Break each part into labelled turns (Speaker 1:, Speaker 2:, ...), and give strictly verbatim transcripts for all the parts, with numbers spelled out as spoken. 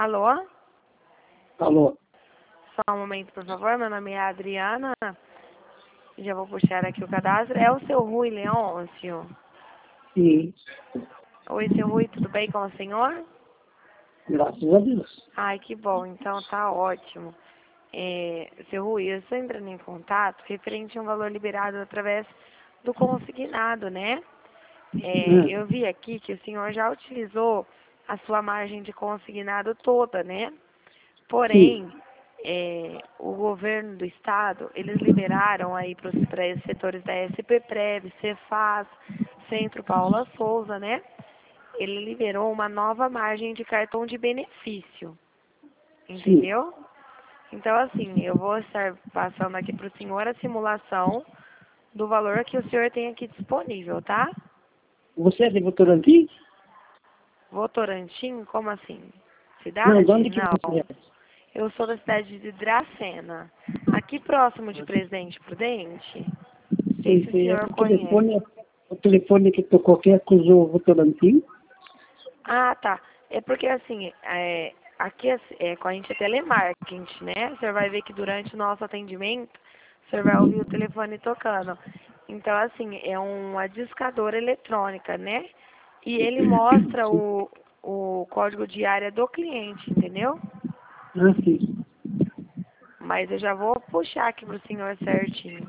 Speaker 1: Alô?
Speaker 2: Alô?
Speaker 1: Só um momento, por favor. Meu nome é Adriana. Já vou puxar aqui o cadastro. É o seu Rui Leôncio?
Speaker 2: Sim,
Speaker 1: Oi, seu Rui, tudo bem com o senhor?
Speaker 2: graças a Deus.
Speaker 1: Ai, que bom. Então tá ótimo. É, seu Rui, eu estou entrando em contato referente a um valor liberado através do consignado, né? É,
Speaker 2: Hum,
Speaker 1: eu vi aqui que o senhor já utilizou a sua margem de consignado toda, né?
Speaker 2: sim,
Speaker 1: Porém, é, o governo do estado, eles liberaram aí para os setores da SPPrev, Cefaz, Centro Paula Souza, né? Ele liberou uma nova margem de cartão de benefício,
Speaker 2: sim.
Speaker 1: entendeu? Então, assim, eu vou estar passando aqui para o senhor a simulação do valor que o senhor tem aqui disponível, tá?
Speaker 2: Você é de Votorantim?
Speaker 1: Votorantim, como assim?
Speaker 2: Não, de
Speaker 1: Cidade?
Speaker 2: onde que você
Speaker 1: Não.
Speaker 2: é?
Speaker 1: Eu sou da cidade de Dracena, aqui próximo de Presidente Prudente. Não sei
Speaker 2: Sei,
Speaker 1: se o
Speaker 2: sei. É
Speaker 1: senhor
Speaker 2: o
Speaker 1: conhece.
Speaker 2: telefone, o telefone que tocou que acusou o Votorantim?
Speaker 1: Ah, tá. É porque assim, é, aqui é, é, com a gente é telemarketing, né? O senhor vai ver que durante o nosso atendimento, o senhor vai ouvir o telefone tocando. Então, assim, é uma discadora eletrônica, né? E ele mostra
Speaker 2: Sim.
Speaker 1: o, o código de área do cliente, entendeu?
Speaker 2: Ah, sim.
Speaker 1: Mas eu já vou puxar aqui pro senhor certinho.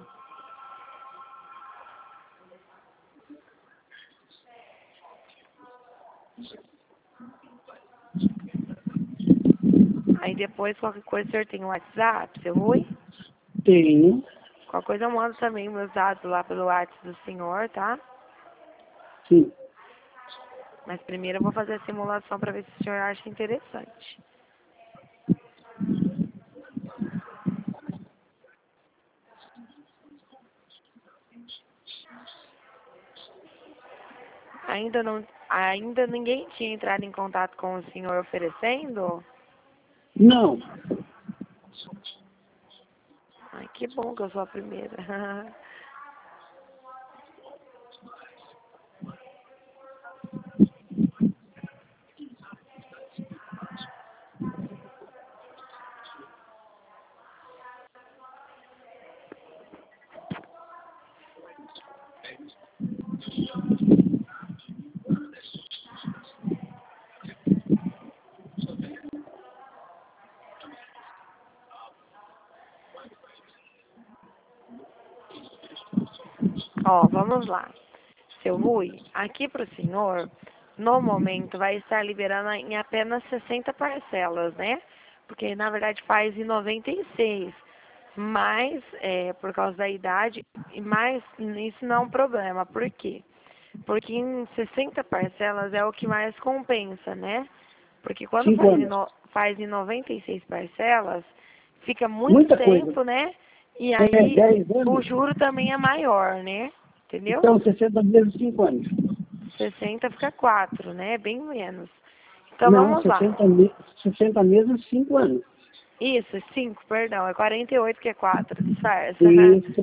Speaker 1: Aí depois, qualquer coisa, o senhor tem o WhatsApp, seu Rui?
Speaker 2: Tenho.
Speaker 1: Qualquer coisa eu mando também meus dados lá pelo WhatsApp do senhor, tá?
Speaker 2: Sim.
Speaker 1: Mas primeiro eu vou fazer a simulação para ver se o senhor acha interessante. Ainda não, ainda ninguém tinha entrado em contato com o senhor oferecendo?
Speaker 2: Não.
Speaker 1: Ai, que bom que eu sou a primeira. Ó, vamos lá. Seu Rui, aqui para o senhor, no momento vai estar liberando em apenas sessenta parcelas, né? Porque na verdade faz em noventa e seis. Mas, é, por causa da idade, mas isso não é um problema. Por quê? Porque em sessenta parcelas é o que mais compensa, né? Porque quando
Speaker 2: Cinco
Speaker 1: faz em,
Speaker 2: anos.
Speaker 1: no, faz em noventa e seis parcelas, fica muito
Speaker 2: Muita coisa.
Speaker 1: tempo, né? E
Speaker 2: É
Speaker 1: aí
Speaker 2: dez
Speaker 1: o
Speaker 2: anos.
Speaker 1: juro também é maior, né? Entendeu?
Speaker 2: Então, sessenta vezes cinco anos.
Speaker 1: sessenta fica quatro, né? Bem menos. Então
Speaker 2: Não,
Speaker 1: vamos lá.
Speaker 2: sessenta, me- sessenta meses, cinco anos.
Speaker 1: Isso, cinco, perdão. É quarenta e oito que é quatro, disfarça.
Speaker 2: Isso.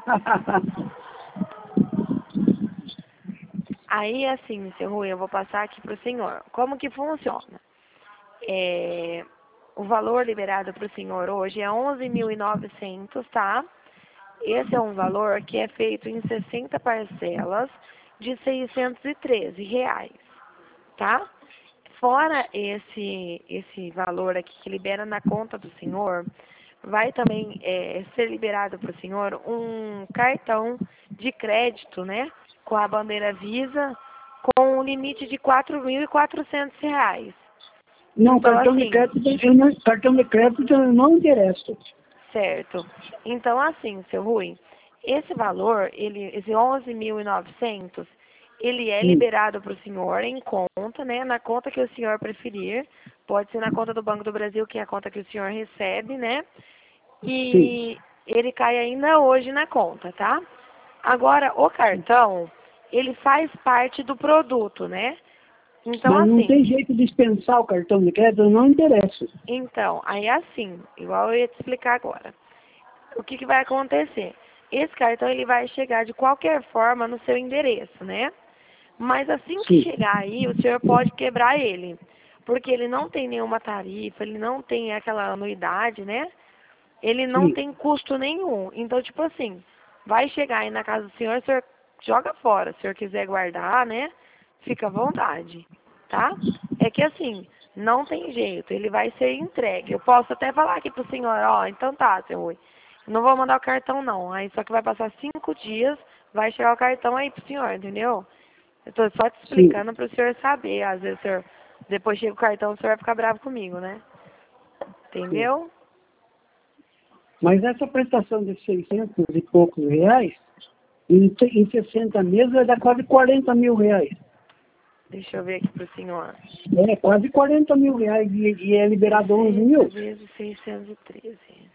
Speaker 1: Aí, assim, seu Rui, eu vou passar aqui para o senhor. Como que funciona? É, o valor liberado para o senhor hoje é onze mil e novecentos, tá? Esse é um valor que é feito em sessenta parcelas de seiscentos e treze reais, tá? Fora esse, esse valor aqui que libera na conta do senhor, vai também é, ser liberado para o senhor um cartão de crédito, né? Com a bandeira Visa, com um limite de quatro mil e quatrocentos reais.
Speaker 2: Não,
Speaker 1: Então,
Speaker 2: cartão de
Speaker 1: assim,
Speaker 2: crédito, eu não, cartão de crédito eu não interesso.
Speaker 1: certo. Então, assim, seu Rui, esse valor, ele, esse onze mil e novecentos, ele é
Speaker 2: Sim,
Speaker 1: liberado para o senhor em conta, né? Na conta que o senhor preferir. Pode ser na conta do Banco do Brasil, que é a conta que o senhor recebe, né?
Speaker 2: sim.
Speaker 1: E ele cai ainda hoje na conta, tá? Agora, o cartão, ele faz parte do produto, né? Então,
Speaker 2: Mas não
Speaker 1: assim,
Speaker 2: tem jeito de dispensar o cartão de crédito, eu não interesso.
Speaker 1: então, aí é assim, igual eu ia te explicar agora. O que, que vai acontecer? Esse cartão ele vai chegar de qualquer forma no seu endereço, né? Mas assim que
Speaker 2: Sim.
Speaker 1: chegar aí, o senhor pode quebrar ele. porque ele não tem nenhuma tarifa, ele não tem aquela anuidade, né? Ele não
Speaker 2: Sim.
Speaker 1: tem custo nenhum. Então, tipo assim, vai chegar aí na casa do senhor, o senhor joga fora. Se o senhor quiser guardar, né? Fica à vontade, tá? É que assim, não tem jeito, ele vai ser entregue. Eu posso até falar aqui pro senhor, ó, então tá, seu Rui. Não vou mandar o cartão não. Aí só que vai passar cinco dias, vai chegar o cartão aí pro senhor, entendeu? Eu tô só te
Speaker 2: Sim.
Speaker 1: explicando pro senhor saber. Às vezes o senhor, depois chega o cartão, o senhor vai ficar bravo comigo, né?
Speaker 2: Sim.
Speaker 1: Entendeu?
Speaker 2: Mas essa prestação de seiscentos e poucos reais, em, te- em sessenta meses, vai dar quase quarenta mil reais.
Speaker 1: Deixa eu ver aqui pro senhor.
Speaker 2: É, quase quarenta mil reais e, e é liberado onze
Speaker 1: sessenta
Speaker 2: mil.
Speaker 1: vezes seiscentos e treze.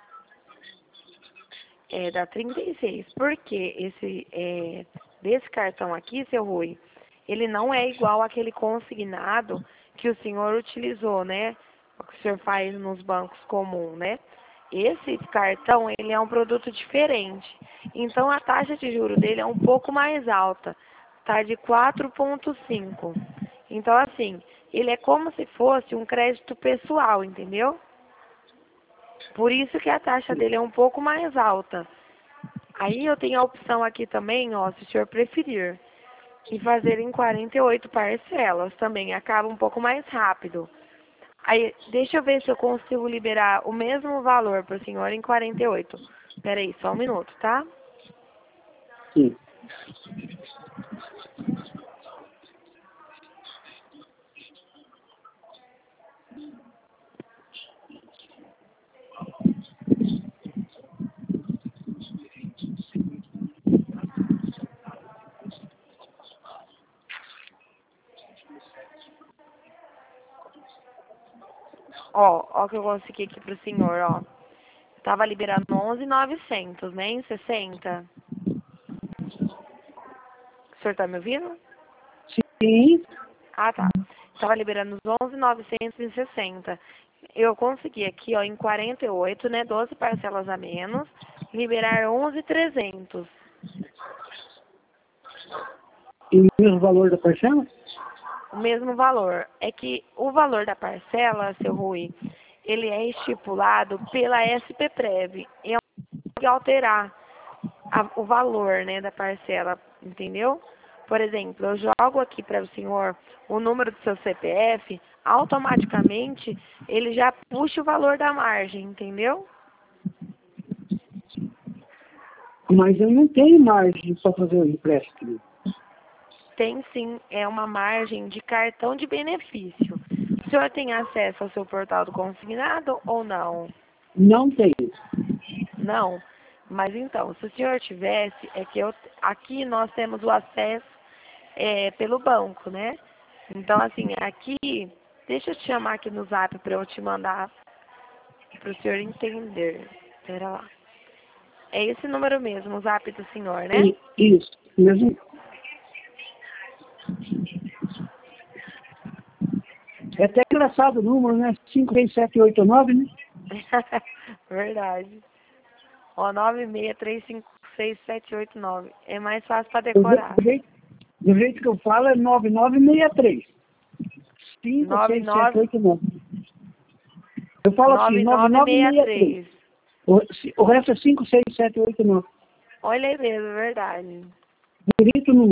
Speaker 1: É, dá trinta e seis. Porque esse, é, desse cartão aqui, seu Rui, ele não é igual àquele consignado que o senhor utilizou, né? O que o senhor faz nos bancos comuns, né? Esse cartão, ele é um produto diferente. Então, a taxa de juros dele é um pouco mais alta. Tá de quatro vírgula cinco. Então, assim, ele é como se fosse um crédito pessoal, entendeu? Por isso que a taxa dele é um pouco mais alta. Aí eu tenho a opção aqui também, ó, se o senhor preferir, e fazer em quarenta e oito parcelas também, acaba um pouco mais rápido. Aí, deixa eu ver se eu consigo liberar o mesmo valor para o senhor em quarenta e oito. Espera aí, só um minuto, tá?
Speaker 2: Sim.
Speaker 1: Ó, ó que eu consegui aqui pro senhor, ó. Tava liberando onze mil e novecentos, né, em sessenta. O senhor tá me ouvindo?
Speaker 2: Sim.
Speaker 1: Ah, tá. Tava liberando os onze mil e novecentos em sessenta. Eu consegui aqui, ó, em quarenta e oito, né, doze parcelas a menos, liberar onze mil e trezentos.
Speaker 2: E o mesmo valor da parcela?
Speaker 1: O mesmo valor. É que o valor da parcela, seu Rui, ele é estipulado pela S P Prev. E é que alterar a- o valor, né, da parcela, entendeu? Por exemplo, eu jogo aqui para o senhor o número do seu C P F, automaticamente ele já puxa o valor da margem, entendeu?
Speaker 2: Mas eu não tenho margem para fazer o empréstimo.
Speaker 1: Tem sim, é uma margem de cartão de benefício. O senhor tem acesso ao seu portal do consignado ou não?
Speaker 2: Não tenho.
Speaker 1: Não. Mas então, se o senhor tivesse, é que eu, aqui nós temos o acesso é, pelo banco, né? Então, assim, aqui, deixa eu te chamar aqui no zap para eu te mandar para o senhor entender. Espera lá. É esse número mesmo, o zap do senhor, né?
Speaker 2: E- Isso. Mesmo. É até engraçado o número, né? cinco, seis, sete, oito, nove, né?
Speaker 1: Verdade. Ó, nove seis três cinco seis sete oito nove. É mais fácil para
Speaker 2: Do, je-
Speaker 1: decorar.
Speaker 2: do jeito, do jeito que eu falo é nove nove seis três. cinco,
Speaker 1: nove
Speaker 2: seis, sete,
Speaker 1: nove
Speaker 2: oito, nove. Eu falo assim,
Speaker 1: nove
Speaker 2: nove
Speaker 1: nove
Speaker 2: nove
Speaker 1: seis
Speaker 2: seis três.
Speaker 1: três.
Speaker 2: O, se- o resto é cinco, seis, sete, oito, nove.
Speaker 1: Olha aí mesmo, verdade.
Speaker 2: Bonito número.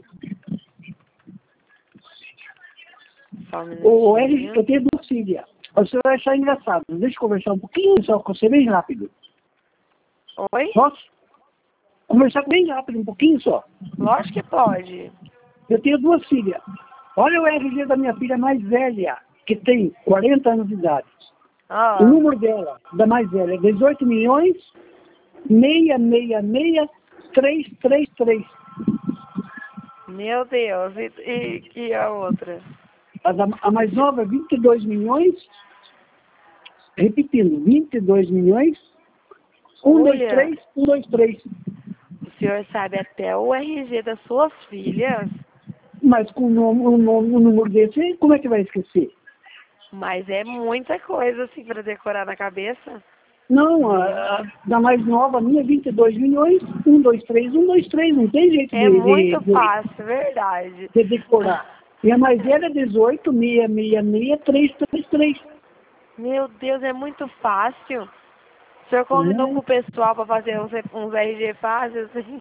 Speaker 1: Só um
Speaker 2: O R,
Speaker 1: minutinho.
Speaker 2: eu tenho duas filhas. Você vai achar engraçado. Deixa eu conversar um pouquinho só com você, bem rápido.
Speaker 1: Oi?
Speaker 2: Posso? Conversar bem rápido, um pouquinho só.
Speaker 1: Lógico que pode.
Speaker 2: Eu tenho duas filhas. Olha o R G da minha filha mais velha, que tem quarenta anos de idade. O
Speaker 1: Ah,
Speaker 2: número dela, da mais velha, é dezoito milhões, seis seis seis, três três três.
Speaker 1: meu Deus. E, e, e a outra?
Speaker 2: A, da, a mais nova é vinte e dois milhões, repetindo, vinte e dois milhões, um dois
Speaker 1: Olha,
Speaker 2: três, um dois três.
Speaker 1: o senhor sabe até o R G das suas filhas,
Speaker 2: Mas com o nome, o nome- o número desse, como é que vai esquecer?
Speaker 1: mas é muita coisa assim para decorar na cabeça.
Speaker 2: Não, a, a da mais nova, a minha, vinte e dois milhões, um dois três, um dois três, não tem jeito
Speaker 1: É
Speaker 2: de, de,
Speaker 1: muito
Speaker 2: de,
Speaker 1: fácil, verdade.
Speaker 2: de decorar. E a mais velha é dezoito, seis seis seis, três três três.
Speaker 1: Meu Deus, é muito fácil. O senhor combinou
Speaker 2: É.
Speaker 1: com o pessoal para fazer uns, uns R G fáceis? Assim?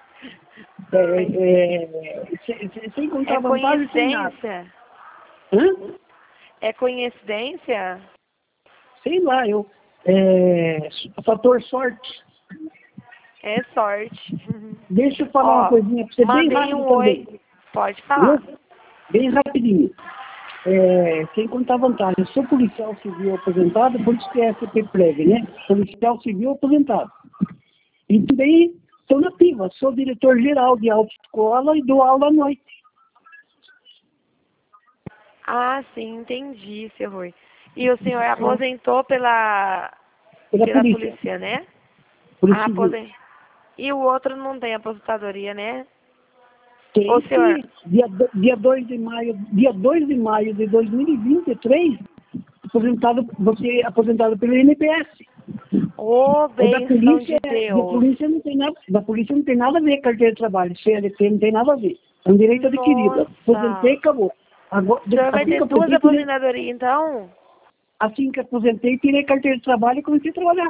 Speaker 2: É, é, sem, sem- sem contar
Speaker 1: É
Speaker 2: vantagem, sem nada.
Speaker 1: coincidência?
Speaker 2: Hã?
Speaker 1: É coincidência?
Speaker 2: Sei lá, eu. É, fator sorte.
Speaker 1: É sorte.
Speaker 2: Deixa eu falar uma
Speaker 1: Ó,
Speaker 2: coisinha pra você bem
Speaker 1: mandei
Speaker 2: rápido
Speaker 1: um
Speaker 2: também.
Speaker 1: oi. Pode
Speaker 2: Viu?
Speaker 1: falar.
Speaker 2: Bem rapidinho. É, sem contar vantagem. Eu sou policial civil aposentado, por isso que é S P Prev, né? Policial civil aposentado. E também estou na ativa, sou diretor-geral de autoescola e dou aula à noite.
Speaker 1: Ah, sim, entendi, seu Rui. E o senhor aposentou pela,
Speaker 2: Pela
Speaker 1: pela
Speaker 2: polícia,
Speaker 1: polícia, né?
Speaker 2: polícia
Speaker 1: Ah,
Speaker 2: civil.
Speaker 1: aposen... E o outro não tem aposentadoria, né?
Speaker 2: Tem
Speaker 1: Ô, senhor,
Speaker 2: que, dia, do- dia dois de maio, dia dois de maio de dois mil e vinte e três, aposentado, você é aposentado pelo I N P S.
Speaker 1: ô,
Speaker 2: O da
Speaker 1: bênção
Speaker 2: polícia,
Speaker 1: de
Speaker 2: da
Speaker 1: Deus.
Speaker 2: polícia não tem nada, da polícia não tem nada a ver com carteira de trabalho, C L T não tem nada a ver. É um direito adquirido. Aposentei
Speaker 1: Nossa.
Speaker 2: e acabou. Agora,
Speaker 1: O senhor vai
Speaker 2: assim que
Speaker 1: ter duas
Speaker 2: aposentei, tirei,
Speaker 1: aposentadorias, então?
Speaker 2: assim que aposentei, tirei carteira de trabalho e comecei a trabalhar.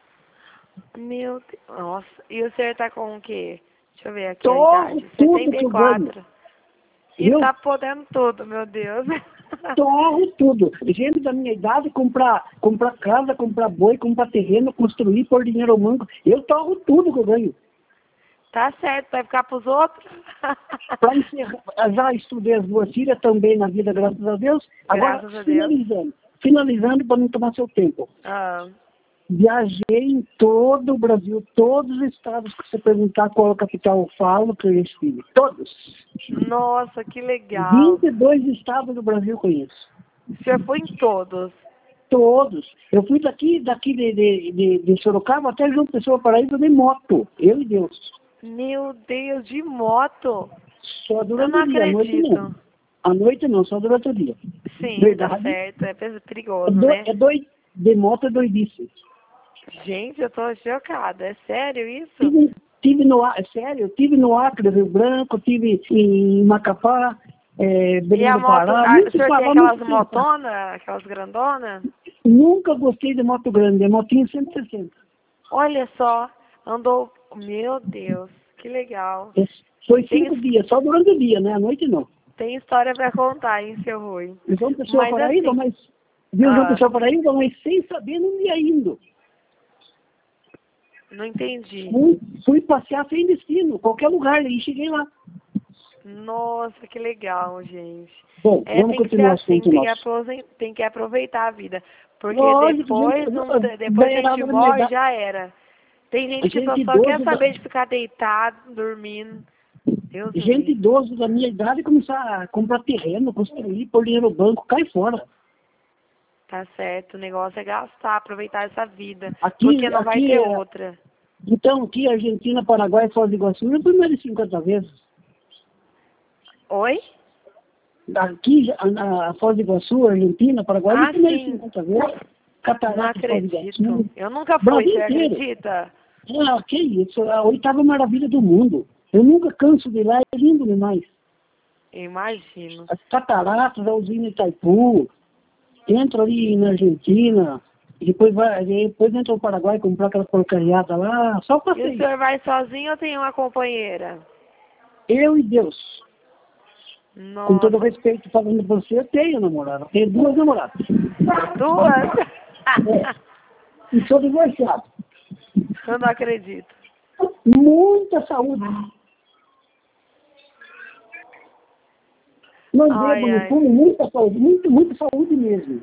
Speaker 1: Meu Deus. Nossa. E o senhor tá com o quê? Deixa eu ver aqui a
Speaker 2: Torro
Speaker 1: idade.
Speaker 2: tudo
Speaker 1: setenta
Speaker 2: que
Speaker 1: e
Speaker 2: eu ganho.
Speaker 1: quatro. E
Speaker 2: Viu?
Speaker 1: tá podendo tudo, meu Deus.
Speaker 2: Torro tudo. Gente da minha idade, comprar, comprar casa, comprar boi, comprar terreno, construir, pôr dinheiro ao banco. Eu torro tudo que eu ganho.
Speaker 1: Tá certo, vai ficar pros outros?
Speaker 2: Para encerrar, já estudei as duas filhas também na vida, graças a Deus. Agora,
Speaker 1: Graças a Deus.
Speaker 2: finalizando. Finalizando para não tomar seu tempo.
Speaker 1: Ah,
Speaker 2: Viajei em todo o Brasil, todos os estados que você perguntar qual é a capital, eu falo que eu estive. Todos.
Speaker 1: nossa, que legal.
Speaker 2: vinte e dois estados do Brasil eu conheço.
Speaker 1: O senhor foi em todos.
Speaker 2: Todos. Eu fui daqui, daqui de, de, de, de Sorocaba até João Pessoa, Paraíba, de moto. Eu e Deus.
Speaker 1: Meu Deus, de moto.
Speaker 2: Só
Speaker 1: Eu
Speaker 2: durante
Speaker 1: não
Speaker 2: o dia, à noite não.
Speaker 1: acredito.
Speaker 2: À noite não, só durante o dia.
Speaker 1: Sim, tá
Speaker 2: Verdade.
Speaker 1: certo. É pe-
Speaker 2: É,
Speaker 1: perigoso,
Speaker 2: do,
Speaker 1: né?
Speaker 2: é doido. De moto é doidice.
Speaker 1: Gente, eu tô chocada. É sério isso?
Speaker 2: Tive, tive no Acre, sério, tive no Acre, Rio Branco, tive em Macapá, é,
Speaker 1: E
Speaker 2: Belém
Speaker 1: a
Speaker 2: do
Speaker 1: moto,
Speaker 2: Pará,
Speaker 1: a, o
Speaker 2: muito
Speaker 1: senhor tem
Speaker 2: Pará,
Speaker 1: aquelas
Speaker 2: muito tempo.
Speaker 1: motonas, aquelas grandonas?
Speaker 2: Nunca gostei de moto grande, é motinho cento e sessenta.
Speaker 1: Olha só, andou, meu Deus, que legal.
Speaker 2: É, foi
Speaker 1: Tem,
Speaker 2: cinco dias, só durante o dia, né? À noite não.
Speaker 1: tem história pra contar, hein, seu Rui?
Speaker 2: E João Pessoa,
Speaker 1: Mas
Speaker 2: Paraíba,
Speaker 1: assim,
Speaker 2: mas... Viu João
Speaker 1: ah,
Speaker 2: Pessoa, Paraíba, mas sem saber, não ia indo.
Speaker 1: não entendi.
Speaker 2: Fui, fui passear sem destino, qualquer lugar, e cheguei lá.
Speaker 1: Nossa, que legal, gente.
Speaker 2: Bom,
Speaker 1: É,
Speaker 2: vamos
Speaker 1: tem que ser
Speaker 2: continuar o
Speaker 1: assim,
Speaker 2: assunto
Speaker 1: tem que,
Speaker 2: nosso.
Speaker 1: aprosen- tem que aproveitar a vida. Porque
Speaker 2: Lógico,
Speaker 1: depois,
Speaker 2: gente,
Speaker 1: não, te- depois que a gente
Speaker 2: beirava da minha
Speaker 1: morre,
Speaker 2: idade,
Speaker 1: já era. Tem gente que só,
Speaker 2: gente
Speaker 1: só quer
Speaker 2: idoso, da,
Speaker 1: saber de ficar deitado, dormindo. Deus me
Speaker 2: gente
Speaker 1: livre.
Speaker 2: idoso da minha idade começar a comprar terreno, construir, pôr dinheiro no banco, cai fora.
Speaker 1: Tá certo, o negócio é gastar, aproveitar essa vida.
Speaker 2: Aqui,
Speaker 1: Porque não vai
Speaker 2: aqui
Speaker 1: ter
Speaker 2: é,
Speaker 1: outra.
Speaker 2: então, aqui, Argentina, Paraguai, Foz do Iguaçu, eu fui mais de cinquenta vezes.
Speaker 1: Oi?
Speaker 2: Aqui, a, a Foz do Iguaçu, Argentina, Paraguai, eu
Speaker 1: Ah,
Speaker 2: fui mais de
Speaker 1: sim.
Speaker 2: cinquenta vezes.
Speaker 1: Não
Speaker 2: Catarata, Foz do
Speaker 1: acredito.
Speaker 2: Iguaçu,
Speaker 1: Eu nunca fui,
Speaker 2: Brasil
Speaker 1: você
Speaker 2: inteiro.
Speaker 1: acredita?
Speaker 2: Ah, que isso, a oitava maravilha do mundo. Eu nunca canso de ir lá, é lindo demais.
Speaker 1: Eu imagino.
Speaker 2: As cataratas, a usina Itaipu, entra ali na Argentina, e depois, vai, depois entra no Paraguai comprar aquela porcariada lá, só
Speaker 1: E o
Speaker 2: passeio.
Speaker 1: senhor vai sozinho ou tem uma companheira?
Speaker 2: Eu e Deus. Com todo
Speaker 1: Nossa,
Speaker 2: respeito, falando pra você, eu tenho namorada. Tenho duas namoradas.
Speaker 1: duas?
Speaker 2: É. E sou divorciado.
Speaker 1: Eu não acredito.
Speaker 2: Muita saúde. Não bebo,
Speaker 1: Ai,
Speaker 2: não
Speaker 1: ai.
Speaker 2: fumo, muita saúde. Muito, muita saúde mesmo.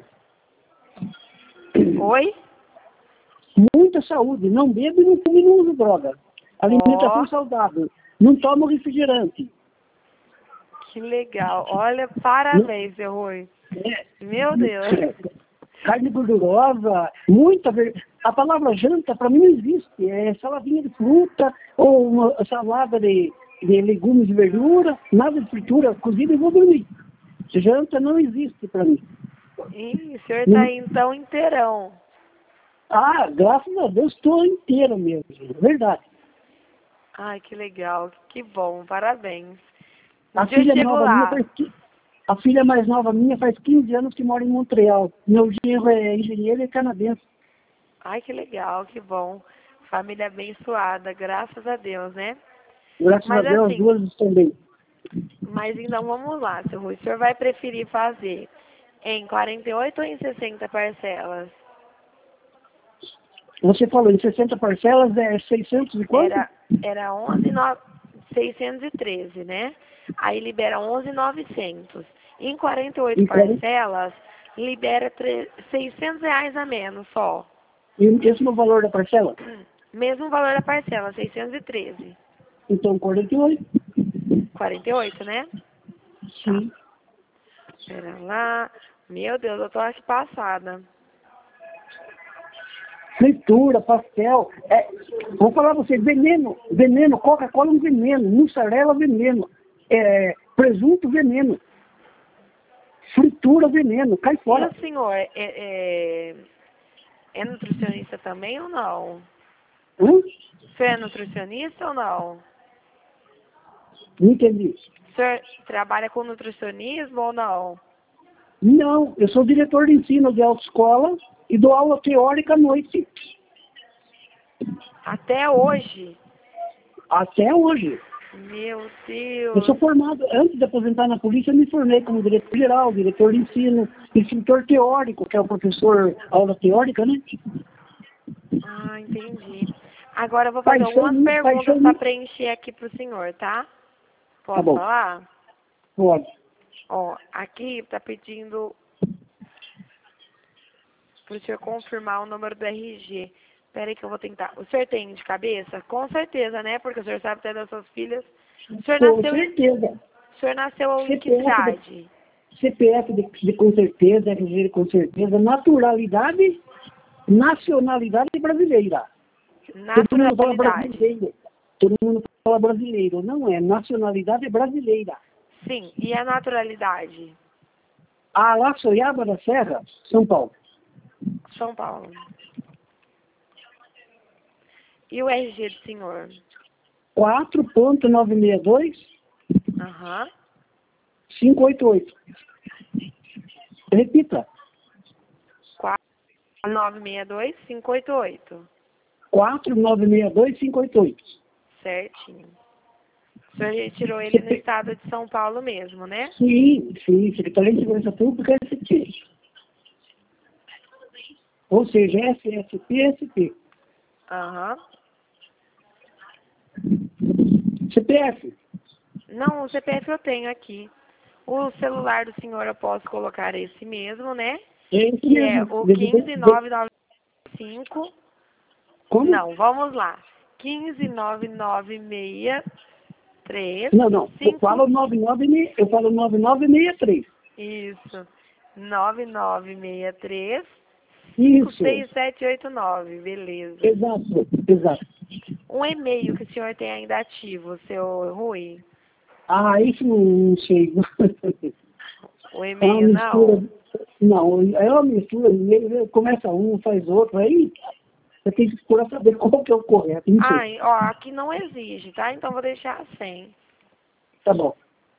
Speaker 1: Oi?
Speaker 2: Muita saúde. Não bebo, não fumo e não uso droga. Alimentação
Speaker 1: Ó,
Speaker 2: saudável. Não tomo refrigerante.
Speaker 1: que legal. Olha, parabéns, seu Rui.
Speaker 2: É.
Speaker 1: Meu Deus.
Speaker 2: Carne gordurosa, muita ver... A palavra janta para mim não existe. É saladinha de fruta ou uma salada de, de legumes e verdura, nada de fritura, cozido e vou dormir. Janta não existe para mim.
Speaker 1: Ih, o senhor tá
Speaker 2: Não...
Speaker 1: aí então inteirão.
Speaker 2: Ah, graças a Deus estou inteiro mesmo. Verdade.
Speaker 1: Ai, que legal. Que bom, parabéns. Um
Speaker 2: A
Speaker 1: dia eu
Speaker 2: filha
Speaker 1: chego
Speaker 2: nova minha
Speaker 1: lá.
Speaker 2: faz, qui- A filha mais nova minha faz quinze anos que mora em Montreal. Meu genro é engenheiro e canadense.
Speaker 1: Ai, que legal, que bom. Família abençoada, graças a Deus, né?
Speaker 2: Graças
Speaker 1: Mas
Speaker 2: a Deus, as
Speaker 1: assim,
Speaker 2: duas estão bem.
Speaker 1: mas então vamos lá, seu Rui. O senhor vai preferir fazer em quarenta e oito ou em sessenta parcelas?
Speaker 2: Você falou em sessenta parcelas, é seiscentos e quanto?
Speaker 1: Era, era onze mil seiscentos e treze, né? Aí libera onze mil e novecentos. Em quarenta e oito
Speaker 2: Em quarenta
Speaker 1: parcelas, libera tre- seiscentos reais a menos só.
Speaker 2: E o mesmo valor da parcela?
Speaker 1: Mesmo valor da parcela, seiscentos e treze.
Speaker 2: Então, quarenta e oito.
Speaker 1: quarenta e oito, né? Tá.
Speaker 2: Sim.
Speaker 1: Pera lá. Meu Deus, eu tô aqui passada.
Speaker 2: Fritura, pastel. É, vou falar pra você, veneno. Veneno, Coca-Cola é um veneno. Mussarela, veneno. É, presunto, veneno. Fritura, veneno. Cai
Speaker 1: E
Speaker 2: fora.
Speaker 1: o senhor é, é, é nutricionista também ou não?
Speaker 2: Hã?
Speaker 1: O senhor é nutricionista ou não?
Speaker 2: Não entendi.
Speaker 1: O senhor trabalha com nutricionismo ou não?
Speaker 2: Não, eu sou diretor de ensino de autoescola e dou aula teórica à noite.
Speaker 1: Até hoje?
Speaker 2: Até hoje.
Speaker 1: Meu
Speaker 2: Eu sou
Speaker 1: Deus.
Speaker 2: formado, antes de aposentar na polícia, eu me formei como diretor geral, diretor de ensino, instrutor teórico, que é o professor aula teórica, né?
Speaker 1: Ah, entendi. Agora eu vou fazer
Speaker 2: Paixão
Speaker 1: algumas
Speaker 2: minha,
Speaker 1: perguntas
Speaker 2: paixão
Speaker 1: para
Speaker 2: minha.
Speaker 1: preencher aqui pro senhor, tá?
Speaker 2: Tá
Speaker 1: Posso
Speaker 2: bom,
Speaker 1: falar?
Speaker 2: pode.
Speaker 1: Ó, aqui tá pedindo pro senhor confirmar o número do R G. Pera aí que eu vou tentar. O senhor tem de cabeça? Com certeza, né? Porque o senhor sabe até das suas filhas. O senhor
Speaker 2: Com
Speaker 1: nasceu em,
Speaker 2: certeza.
Speaker 1: o senhor nasceu em que
Speaker 2: C P F de,
Speaker 1: cidade?
Speaker 2: C P F de, de com certeza, R G de com certeza, naturalidade, nacionalidade brasileira. Todo mundo fala
Speaker 1: Naturalidade.
Speaker 2: brasileiro. Todo mundo fala brasileiro. Não é. Nacionalidade é brasileira.
Speaker 1: Sim. E a naturalidade?
Speaker 2: A Laçoiaba da Serra, São Paulo.
Speaker 1: São Paulo. E o R G do senhor?
Speaker 2: quatro ponto nove seis dois,
Speaker 1: Aham.
Speaker 2: cinco oito oito. Repita.
Speaker 1: quatro nove seis dois cinco oito oito.
Speaker 2: quatro nove seis dois, cinco oito oito.
Speaker 1: Certinho. O senhor retirou ele no estado de São Paulo mesmo, né?
Speaker 2: Sim, sim. Secretaria de Segurança Pública, S P. Ou seja, S S P, S P.
Speaker 1: Aham.
Speaker 2: C P F.
Speaker 1: Não, o C P F eu tenho aqui. O celular do senhor eu posso colocar esse mesmo, né?
Speaker 2: É isso
Speaker 1: Que é
Speaker 2: mesmo.
Speaker 1: o
Speaker 2: De-
Speaker 1: um
Speaker 2: de-
Speaker 1: cinco
Speaker 2: de-
Speaker 1: nove nove cinco.
Speaker 2: Como?
Speaker 1: Não, vamos lá. um cinco nove nove seis três
Speaker 2: Não, não. Eu
Speaker 1: cinco.
Speaker 2: falo nove nove, eu falo nove nove seis três.
Speaker 1: Isso. nove nove seis três cinco
Speaker 2: Isso.
Speaker 1: seis sete oito nove. Beleza.
Speaker 2: Exato, exato.
Speaker 1: Um e-mail que o senhor tem ainda ativo, seu Rui?
Speaker 2: Ah, isso não sei.
Speaker 1: O
Speaker 2: É uma
Speaker 1: e-mail
Speaker 2: mistura.
Speaker 1: não?
Speaker 2: Não, é uma mistura. Começa um, faz outro. Aí você tem que procurar saber qual que é o correto. Não sei.
Speaker 1: Ah, ó, aqui não exige, tá? Então vou deixar sem.
Speaker 2: Tá bom.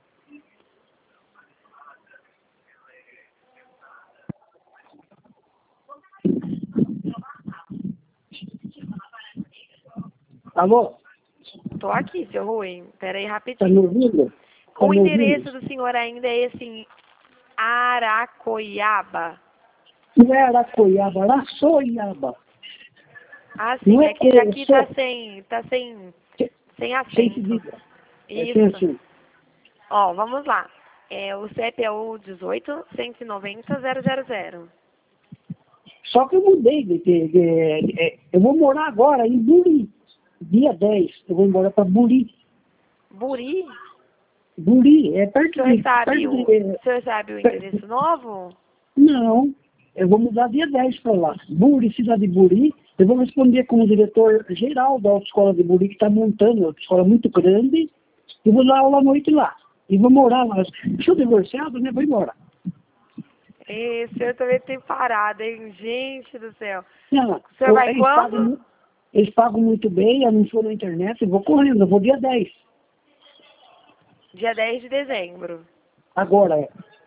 Speaker 2: Alô?
Speaker 1: Tô aqui, seu Rui. Pera aí
Speaker 2: Tá me
Speaker 1: rapidinho.
Speaker 2: ouvindo? Tá
Speaker 1: O
Speaker 2: me ouvindo?
Speaker 1: endereço do senhor ainda é esse em Aracoiaba?
Speaker 2: Não é Aracoiaba, é Araçoiaba.
Speaker 1: Ah,
Speaker 2: Não
Speaker 1: sim.
Speaker 2: é
Speaker 1: É que
Speaker 2: que
Speaker 1: aqui tá
Speaker 2: só
Speaker 1: sem, tá sem, sem
Speaker 2: sem
Speaker 1: acento.
Speaker 2: cedilha. É sem
Speaker 1: Isso.
Speaker 2: assim.
Speaker 1: Ó, vamos lá. É, o C E P é o dezoito, cento e noventa, zero zero zero.
Speaker 2: Só que eu mudei de, de, de, de- eu vou morar agora em Buri. Dia dez, eu vou embora para Buri.
Speaker 1: Buri?
Speaker 2: Buri, é
Speaker 1: O
Speaker 2: perto
Speaker 1: senhor
Speaker 2: de.
Speaker 1: sabe
Speaker 2: Perto
Speaker 1: o,
Speaker 2: de
Speaker 1: o senhor sabe o
Speaker 2: per-
Speaker 1: endereço novo?
Speaker 2: não, eu vou mudar dia dez para lá. Buri, cidade de Buri. Eu vou responder como diretor geral da autoescola de Buri, que está montando uma autoescola muito grande. E vou dar aula à noite lá. E vou morar lá. Sou divorciado, né? Vou embora.
Speaker 1: E o senhor também tem parado, hein? Gente do céu.
Speaker 2: Não,
Speaker 1: O senhor
Speaker 2: eu-
Speaker 1: vai
Speaker 2: eles, pagam,
Speaker 1: quando?
Speaker 2: mu- eles pagam muito bem, anunciou na internet, eu vou correndo, eu vou dia dez.
Speaker 1: Dia dez de dezembro.
Speaker 2: Agora é.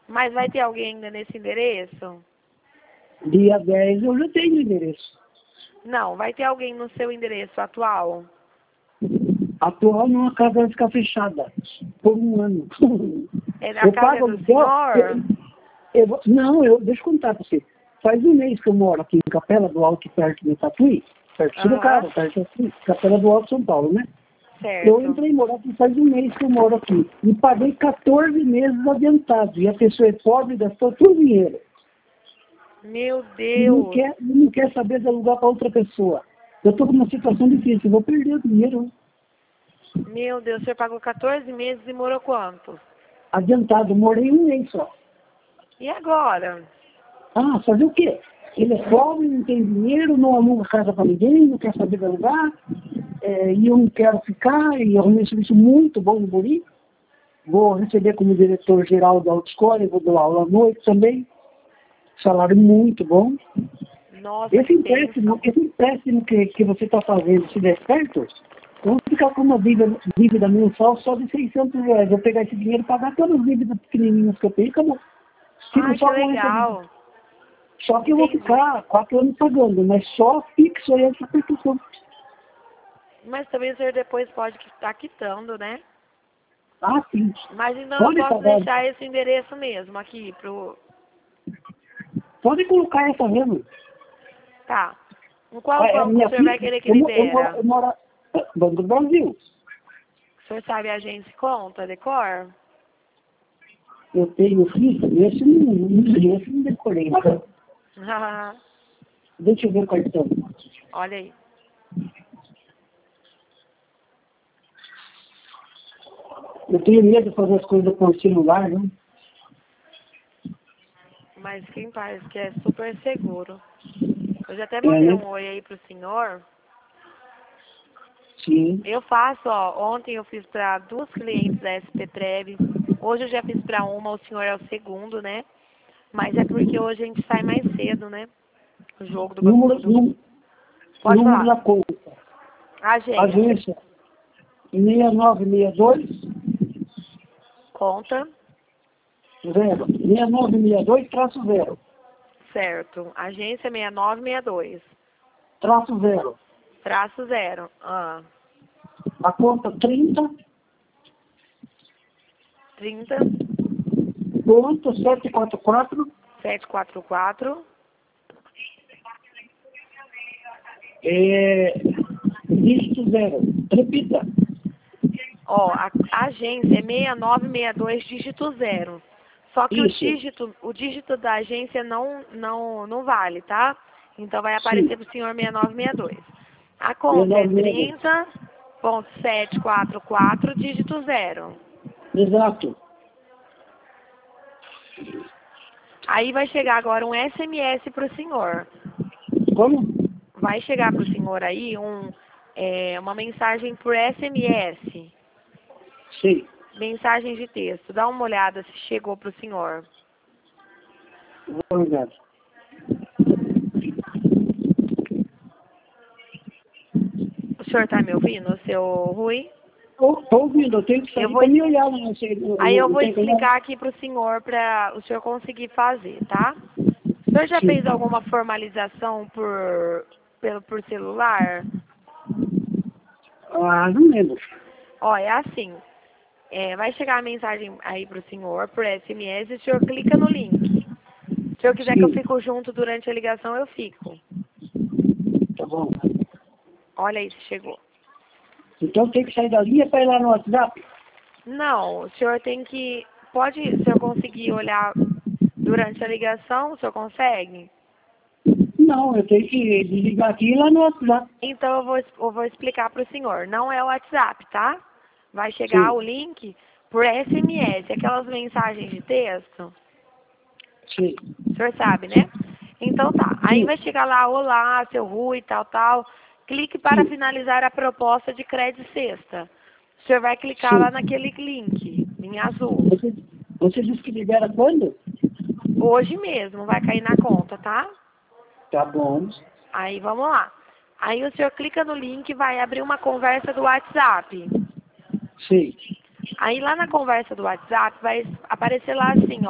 Speaker 1: Mas vai ter alguém ainda nesse endereço?
Speaker 2: Dia dez eu já tenho o endereço.
Speaker 1: Não, vai ter alguém no seu endereço atual?
Speaker 2: Atual numa casa vai ficar fechada por um ano.
Speaker 1: É na
Speaker 2: Eu
Speaker 1: casa
Speaker 2: pago
Speaker 1: do
Speaker 2: aluguel,
Speaker 1: senhor?
Speaker 2: eu- eu vou- não, eu, deixa eu contar pra você. Faz um mês que eu moro aqui em Capela do Alto, perto de Tatuí, perto de Sorocaba,
Speaker 1: Aham.
Speaker 2: perto de Tatuí, Capela do Alto, São Paulo, né? Eu
Speaker 1: Certo.
Speaker 2: entrei em morar aqui faz um mês que eu moro aqui. E paguei quatorze meses adiantado. E a pessoa é pobre, gastou todo o dinheiro.
Speaker 1: Meu
Speaker 2: E não
Speaker 1: Deus.
Speaker 2: quer, e não quer saber de alugar para outra pessoa. Eu estou com uma situação difícil, eu vou perder o dinheiro
Speaker 1: Meu Deus, o senhor pagou quatorze meses e morou quanto?
Speaker 2: adiantado. Morei um mês só.
Speaker 1: E agora?
Speaker 2: Ah, fazer o quê? Ele é pobre, não tem dinheiro, não aluga casa para ninguém, não quer saber de alugar. É, e eu não quero ficar, e eu arrumei um serviço muito bom no Buri. Vou receber como diretor-geral da autoescola, eu vou dar aula à noite também. Salário muito bom.
Speaker 1: Nossa,
Speaker 2: Esse
Speaker 1: que
Speaker 2: empréstimo,
Speaker 1: bênção.
Speaker 2: esse empréstimo que, que você está fazendo, se der certo, eu vou ficar com uma dívida, dívida mensal só de seiscentos reais. Vou pegar esse dinheiro e pagar todas as dívidas pequenininhas que eu tenho e acabou. Fico
Speaker 1: Ai, que
Speaker 2: só com essa dívida.
Speaker 1: legal.
Speaker 2: Só que eu vou
Speaker 1: Entendi.
Speaker 2: ficar quatro anos pagando, mas só fixo aí essa percussão.
Speaker 1: Mas também o senhor depois pode estar quitando, né?
Speaker 2: Ah, sim.
Speaker 1: Mas então eu
Speaker 2: Pode
Speaker 1: posso
Speaker 2: pagar.
Speaker 1: deixar esse endereço mesmo aqui pro...
Speaker 2: Pode colocar essa mesmo.
Speaker 1: Tá. Em qual
Speaker 2: É,
Speaker 1: banco o
Speaker 2: minha
Speaker 1: senhor vai
Speaker 2: filha,
Speaker 1: querer que
Speaker 2: eu, mo- eu, moro,
Speaker 1: libera?
Speaker 2: eu moro Banco do Brasil.
Speaker 1: O senhor sabe a agência e conta, decor?
Speaker 2: Eu tenho filho, esse não, esse não decorei. Então, deixa eu ver o cartão.
Speaker 1: Olha aí.
Speaker 2: Eu tenho medo de fazer as coisas com o celular, né?
Speaker 1: Mas quem faz que é super seguro. Eu já até
Speaker 2: É,
Speaker 1: mandei
Speaker 2: né?
Speaker 1: um oi aí pro senhor.
Speaker 2: Sim.
Speaker 1: Eu faço, ó, ontem eu fiz para duas clientes da S P Prev. Hoje eu já fiz para uma, o senhor é o segundo, né? Mas é porque hoje a gente sai mais cedo, né? O jogo do banco
Speaker 2: Número,
Speaker 1: do...
Speaker 2: número,
Speaker 1: Pode
Speaker 2: número
Speaker 1: falar.
Speaker 2: da conta.
Speaker 1: Agência.
Speaker 2: Agência seis nove seis dois
Speaker 1: Conta.
Speaker 2: zero. seis nove seis dois traço zero.
Speaker 1: Certo. Agência seis nove seis dois.
Speaker 2: Traço zero.
Speaker 1: Traço zero. Ah.
Speaker 2: A conta trinta
Speaker 1: trinta,
Speaker 2: ponto setecentos e quarenta e quatro
Speaker 1: setecentos e quarenta e quatro.
Speaker 2: é dígito zero. Repita.
Speaker 1: Ó, a, a agência é seis nove seis dois, dígito zero. Só que o
Speaker 2: Isso.
Speaker 1: dígito, o dígito da agência não, não, não vale, tá? Então vai aparecer
Speaker 2: Sim.
Speaker 1: para o senhor seis nove seis dois. A
Speaker 2: seis
Speaker 1: conta é
Speaker 2: nove seis dois.
Speaker 1: trinta ponto setecentos e quarenta e quatro, dígito zero.
Speaker 2: Exato.
Speaker 1: Aí vai chegar agora um S M S para o senhor.
Speaker 2: Como?
Speaker 1: Vai chegar para o senhor aí um, é, uma mensagem por S M S.
Speaker 2: Sim.
Speaker 1: Mensagem de texto. Dá uma olhada se chegou para o senhor.
Speaker 2: Obrigado.
Speaker 1: O senhor está me ouvindo, seu Rui?
Speaker 2: Estou ouvindo, eu tenho que
Speaker 1: Eu
Speaker 2: sair
Speaker 1: vou,
Speaker 2: para me olhar. Não, sei, não,
Speaker 1: aí eu
Speaker 2: não
Speaker 1: vou
Speaker 2: tem como.
Speaker 1: explicar aqui para o senhor, para o senhor conseguir fazer, tá? O senhor já
Speaker 2: Sim.
Speaker 1: fez alguma formalização por, pelo, por celular?
Speaker 2: Ah, não lembro.
Speaker 1: Ó, é assim. É, vai chegar a mensagem aí para o senhor por S M S e o senhor clica no link. Se o senhor quiser que eu
Speaker 2: Sim.
Speaker 1: fico junto durante a ligação, eu fico.
Speaker 2: Tá bom.
Speaker 1: Olha aí se chegou.
Speaker 2: Então tem que sair da linha para ir lá no WhatsApp?
Speaker 1: Não, o senhor tem que... Pode, se o senhor conseguir olhar durante a ligação, o senhor consegue?
Speaker 2: Não, eu tenho que desligar aqui e ir lá no WhatsApp.
Speaker 1: Então eu vou, eu vou explicar para o senhor. Não é o WhatsApp, tá? Vai chegar o
Speaker 2: Sim.
Speaker 1: link por S M S, aquelas mensagens de texto.
Speaker 2: Sim.
Speaker 1: O senhor sabe, né? Então tá. Aí
Speaker 2: Sim.
Speaker 1: vai chegar lá, olá, seu Rui, tal, tal. Clique para
Speaker 2: Sim.
Speaker 1: finalizar a proposta de crédito sexta. O senhor vai clicar
Speaker 2: Sim.
Speaker 1: lá naquele link, em azul.
Speaker 2: Você, você disse que libera quando?
Speaker 1: Hoje mesmo vai cair na conta, tá?
Speaker 2: Tá bom.
Speaker 1: Aí vamos lá. Aí o senhor clica no link e vai abrir uma conversa do WhatsApp.
Speaker 2: Sim.
Speaker 1: Aí lá na conversa do WhatsApp vai aparecer lá assim, ó,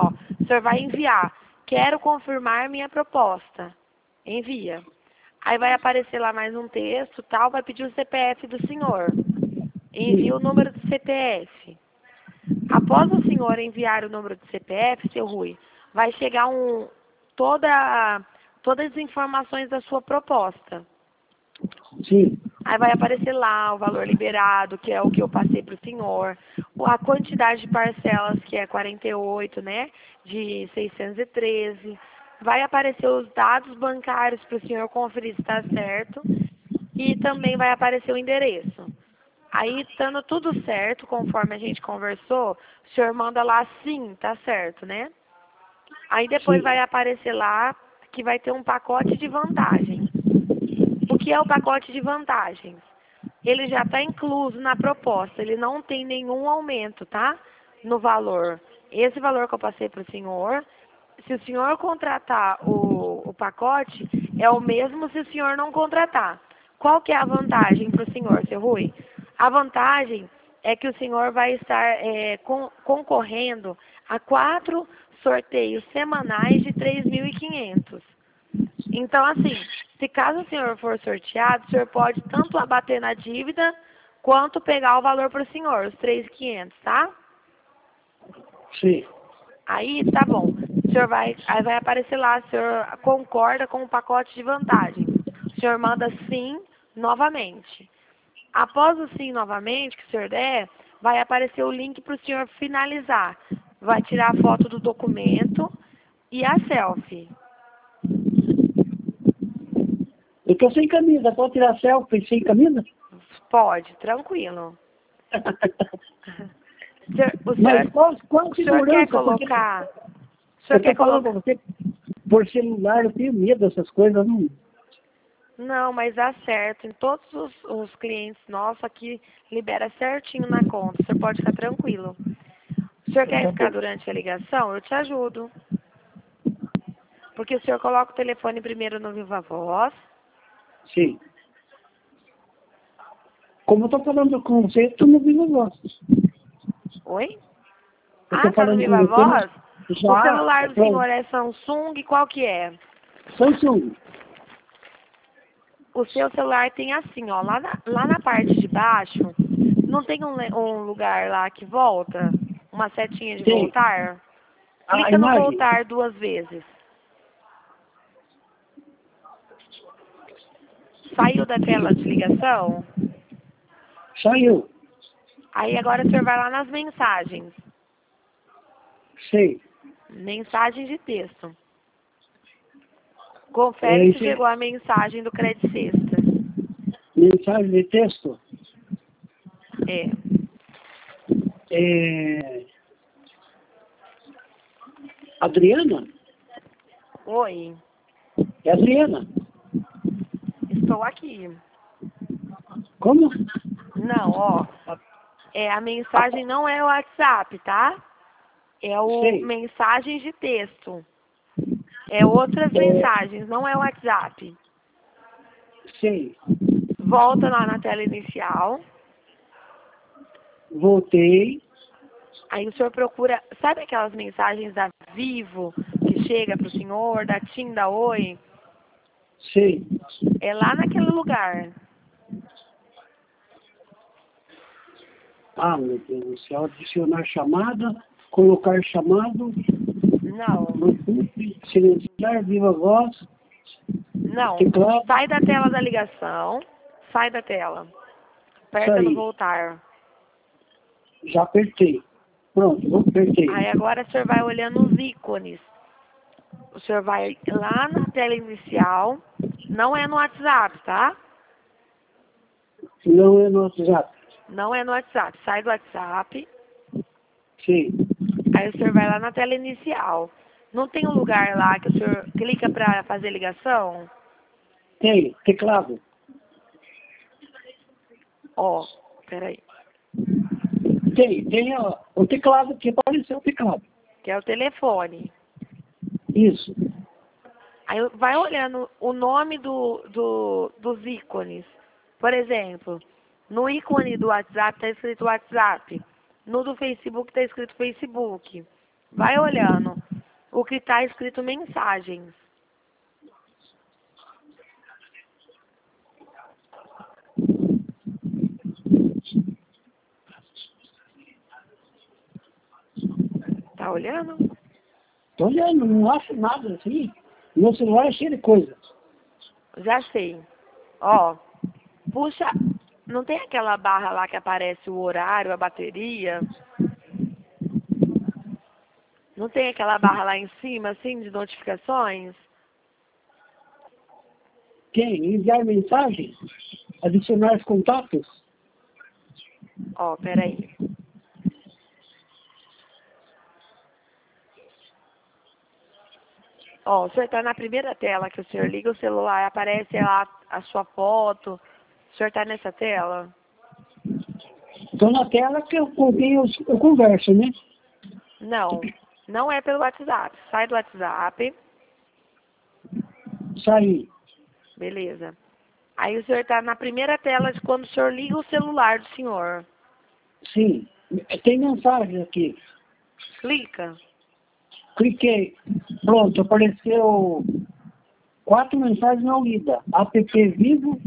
Speaker 1: senhor vai enviar. Quero confirmar minha proposta. Envia. Aí vai aparecer lá mais um texto, tal, vai pedir o C P F do senhor. Envia o número do C P F. Após o senhor enviar o número do C P F, seu Rui, vai chegar um, toda, todas as informações da sua proposta.
Speaker 2: Sim.
Speaker 1: Aí vai aparecer lá o valor liberado, que é o que eu passei para o senhor, a quantidade de parcelas, que é quarenta e oito, né, de seiscentos e treze. Vai aparecer os dados bancários para o senhor conferir se está certo. E também vai aparecer o endereço. Aí, estando tudo certo, conforme a gente conversou, o senhor manda lá sim, tá certo, né? Aí depois
Speaker 2: Sim.
Speaker 1: vai aparecer lá que vai ter um pacote de vantagens. O que é o pacote de vantagens? Ele já está incluso na proposta, ele não tem nenhum aumento, tá? No valor. Esse valor que eu passei para o senhor, se o senhor contratar o, o pacote, é o mesmo se o senhor não contratar. Qual que é a vantagem para o senhor, seu Rui? A vantagem é que o senhor vai estar é, con concorrendo a quatro sorteios semanais de três mil e quinhentos. Então, assim, se caso o senhor for sorteado, o senhor pode tanto abater na dívida, quanto pegar o valor para o senhor, os três mil e quinhentos, tá?
Speaker 2: Sim.
Speaker 1: Aí, tá bom. O senhor vai, aí vai aparecer lá, o senhor concorda com o pacote de vantagem. O senhor manda sim novamente. Após o sim novamente, que o senhor der, vai aparecer o link para o senhor finalizar. Vai tirar a foto do documento e a selfie.
Speaker 2: Eu tô sem camisa, pode tirar selfie sem camisa?
Speaker 1: Pode, tranquilo. O senhor, o
Speaker 2: Mas
Speaker 1: senhor,
Speaker 2: qual, qual
Speaker 1: o senhor quer
Speaker 2: segurança?
Speaker 1: colocar... O
Speaker 2: Porque
Speaker 1: senhor
Speaker 2: eu
Speaker 1: quer
Speaker 2: tô falando
Speaker 1: colocar...
Speaker 2: pra você, por celular, eu tenho medo dessas coisas. Não...
Speaker 1: Não, mas dá certo. Em todos os, os clientes nossos aqui, libera certinho na conta. O senhor pode ficar tranquilo. O senhor quer
Speaker 2: Tá
Speaker 1: ficar
Speaker 2: bom.
Speaker 1: durante a ligação? Eu te ajudo. Porque o senhor coloca o telefone primeiro no Viva Voz.
Speaker 2: Sim. Como eu tô falando com você, eu tô no Viva Voz.
Speaker 1: Oi?
Speaker 2: Eu
Speaker 1: Ah,
Speaker 2: tô
Speaker 1: tá no
Speaker 2: falando com
Speaker 1: Viva
Speaker 2: você, mas
Speaker 1: Voz? O
Speaker 2: já,
Speaker 1: celular do
Speaker 2: pronto.
Speaker 1: senhor é Samsung, qual que é?
Speaker 2: Samsung.
Speaker 1: O seu celular tem assim, ó, lá na, lá na parte de baixo, não tem um, le- um lugar lá que volta? Uma setinha de
Speaker 2: Tem.
Speaker 1: voltar?
Speaker 2: A
Speaker 1: Clica no
Speaker 2: imagem
Speaker 1: voltar duas vezes. Saiu da tela de ligação?
Speaker 2: saiu.
Speaker 1: Aí agora o senhor vai lá nas mensagens.
Speaker 2: Sei.
Speaker 1: Mensagem de texto.
Speaker 2: É,
Speaker 1: Confere se
Speaker 2: esse-
Speaker 1: chegou a mensagem do Credit Sexta.
Speaker 2: mensagem de texto.
Speaker 1: É.
Speaker 2: É, Adriana?
Speaker 1: Oi,
Speaker 2: É Adriana.
Speaker 1: estou aqui.
Speaker 2: Como?
Speaker 1: Não, ó. É, a mensagem não é o WhatsApp, tá? É o
Speaker 2: Sei.
Speaker 1: mensagens de texto. É outras
Speaker 2: É,
Speaker 1: mensagens, não é o WhatsApp.
Speaker 2: sei.
Speaker 1: Volta lá na tela inicial.
Speaker 2: Voltei.
Speaker 1: Aí o senhor procura, sabe aquelas mensagens da Vivo que chega para o senhor, da TIM, da Oi?
Speaker 2: Sei.
Speaker 1: É lá naquele lugar.
Speaker 2: Ah, meu Deus do céu. Adicionar chamada. Colocar chamado.
Speaker 1: Não,
Speaker 2: Bluetooth. Silenciar. Viva voz.
Speaker 1: não.
Speaker 2: Teclado.
Speaker 1: Sai da tela da ligação. Sai da tela. Aperta no
Speaker 2: Saí.
Speaker 1: voltar.
Speaker 2: Já apertei. Pronto, eu apertei.
Speaker 1: Aí agora o senhor vai olhando os ícones. O senhor vai lá na tela inicial. Não é no WhatsApp, tá?
Speaker 2: Não é no WhatsApp.
Speaker 1: Não é no WhatsApp. Sai do WhatsApp.
Speaker 2: Sim.
Speaker 1: Aí o senhor vai lá na tela inicial. Não tem um lugar lá que o senhor clica para fazer ligação?
Speaker 2: Tem. Teclado.
Speaker 1: Ó, peraí.
Speaker 2: Tem. Tem ó, o teclado que apareceu o teclado.
Speaker 1: Que é o telefone.
Speaker 2: Isso.
Speaker 1: Aí vai olhando o nome do, do, dos ícones. Por exemplo, no ícone do WhatsApp está escrito WhatsApp. No do Facebook está escrito Facebook. Vai olhando. o que está escrito mensagens. Tá olhando?
Speaker 2: Tô olhando, não acho nada assim. Meu celular é cheio de coisa.
Speaker 1: Já sei. Ó, puxa, não tem aquela barra lá que aparece o horário, a bateria? Não tem aquela barra lá em cima, assim, de notificações?
Speaker 2: Quem? Enviar mensagem? Adicionar os contatos?
Speaker 1: Ó, peraí. Ó, o senhor está na primeira tela que o senhor liga o celular, aparece lá a sua foto. O senhor está nessa tela?
Speaker 2: Estou na tela que eu, com quem eu, eu converso, né?
Speaker 1: Não, não é pelo WhatsApp. Sai do WhatsApp,
Speaker 2: Saí.
Speaker 1: beleza. Aí o senhor está na primeira tela de quando o senhor liga o celular do senhor.
Speaker 2: Sim. Tem mensagem aqui.
Speaker 1: Clica.
Speaker 2: Cliquei. Pronto, apareceu quatro mensagens não lidas. App vivo.